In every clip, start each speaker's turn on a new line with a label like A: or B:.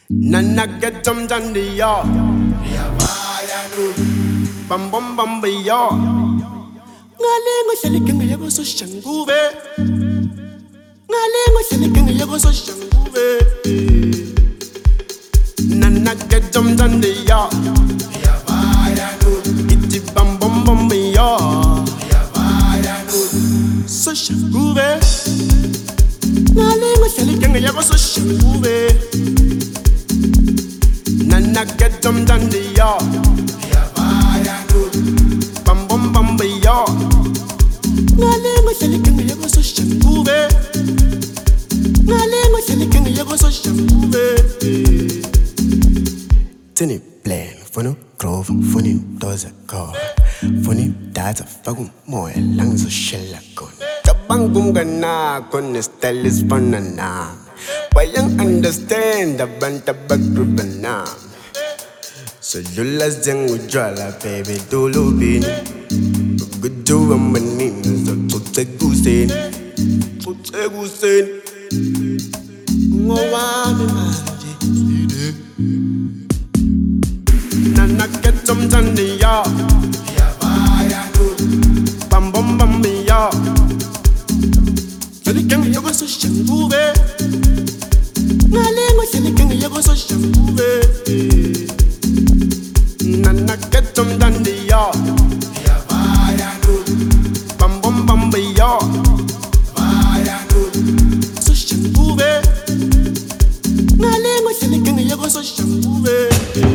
A: Nana get them done the yard. Bam bam bam be yard. Ngalengo selikenge yego so shanguve. Ngalengo selikenge yego so shanguve. Nana get them done the yard. Iti bam bam bam be yard. So shanguve. Ngalengo selikenge yego so shanguve. Nana get them done the yard. Bam bam bam be yard. Ngalengo selikenge yego so shanguve. Ngalengo selikenge yego so shanguve. Tini plan funny grove funny does a car. Funny that's a fucking more lang so shella con. Tabangum gana con stylish banana. Why young understand the banta bagrubana. So you last young with jala baby do lubin. Good do a manin so to the goose. To the goose. No one Nana get some done the yard. Bam bam bam the yard. Selikenge yego so shanguve. Ngalengo selikenge yego so shanguve. Nana get them done the yard. Bam bam bam the yard. So shanguve. Ngalengo selikenge yego so shanguve.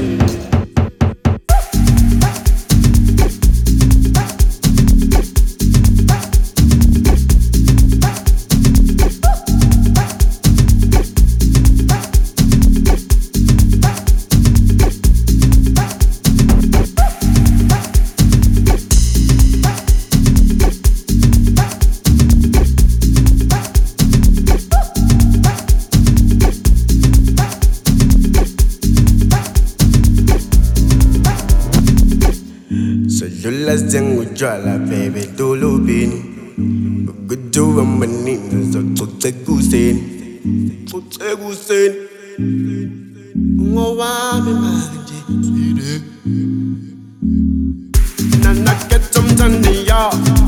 A: So you last young with jala baby do lubin. Good do a manin so to the goose. To the goose. No one Nana get some done the yard.